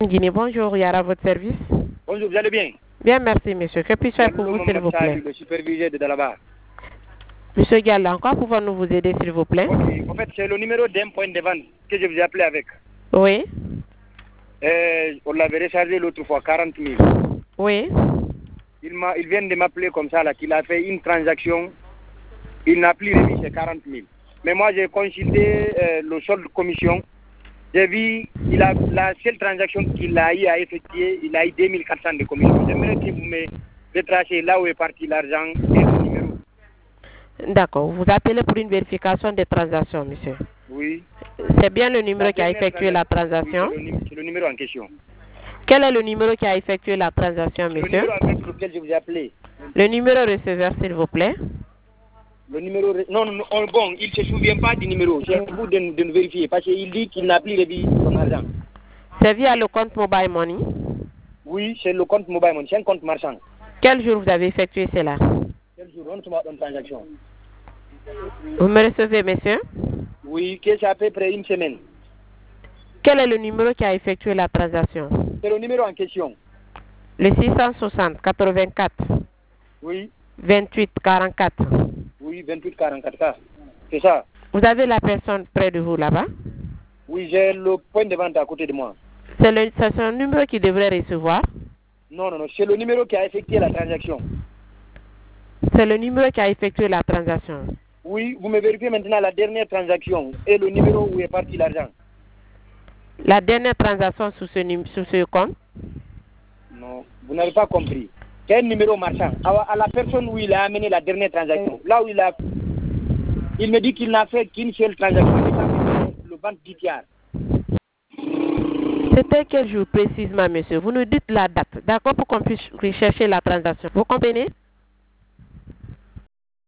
Guinée, bonjour, Yara, à votre service. Bonjour, vous allez bien? Bien, merci, monsieur. Que puis-je faire pour vous, s'il vous plaît? Le superviseur de Dalaba. Monsieur Galland, quoi pouvons-nous vous aider, s'il vous plaît? Okay. En fait, c'est le numéro d'un point de vente que je vous ai appelé avec. Oui. On l'avait rechargé l'autre fois, 40 000. Oui. Il vient de m'appeler comme ça, là, qu'il a fait une transaction. Il n'a plus remis ses 40 000. Mais moi, j'ai consulté le solde de commission. J'ai vu, la seule transaction qu'il a eu à effectuer, il a eu 2400 de commission. J'aimerais que vous me retracez là où est parti l'argent et le numéro. D'accord. Vous appelez pour une vérification des transactions, monsieur. Oui. C'est bien le numéro qui a effectué la transaction? Oui, c'est le numéro en question. Quel est le numéro qui a effectué la transaction, monsieur? Le numéro avec lequel je vous ai appelé. Le numéro receveur, s'il vous plaît. Le numéro... Non, bon, il ne se souvient pas du numéro. C'est à vous de nous vérifier parce qu'il dit qu'il n'a plus remis son argent. C'est via le compte Mobile Money? Oui, c'est le compte Mobile Money, c'est un compte marchand. Quel jour vous avez effectué cela? Quel jour? On se met en transaction. Vous me recevez, monsieur? Oui, que c'est à peu près une semaine. Quel est le numéro qui a effectué la transaction? C'est le numéro en question. Le 660 84. Oui. 28 44. Oui, 28 44. C'est ça. Vous avez la personne près de vous là-bas? Oui, j'ai le point de vente à côté de moi. C'est son numéro qui devrait recevoir? Non, c'est le numéro qui a effectué la transaction. C'est le numéro qui a effectué la transaction? Oui, vous me vérifiez maintenant la dernière transaction et le numéro où est parti l'argent. La dernière transaction sur ce compte? Non, vous n'avez pas compris. C'est un numéro marchand. À la personne où il a amené la dernière transaction, là où il me dit qu'il n'a fait qu'une seule transaction, le banque d'ITIAR. C'était quel jour précisément, monsieur? Vous nous dites la date, d'accord, pour qu'on puisse rechercher la transaction. Vous comprenez?